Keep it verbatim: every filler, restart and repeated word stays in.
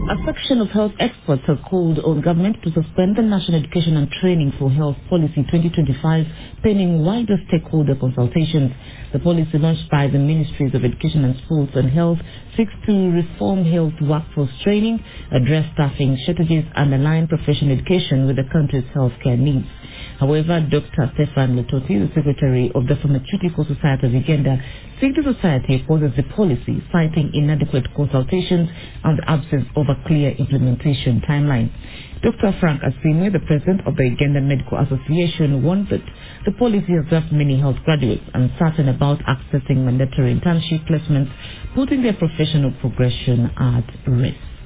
A section of health experts have called on government to suspend the National Education and Training for Health Policy twenty twenty-five pending wider stakeholder consultations. The policy launched by the Ministries of Education and Sports and Health seeks to reform health workforce training, address staffing shortages and align professional education with the country's healthcare needs. However, Doctor Stefan Lototi, the Secretary of the Pharmaceutical Society of Uganda, said the society opposes the policy, citing inadequate consultations and the absence of a clear implementation timeline. Doctor Frank Asime, the President of the Uganda Medical Association, warned that the policy has left many health graduates uncertain about accessing mandatory internship placements, putting their professional progression at risk.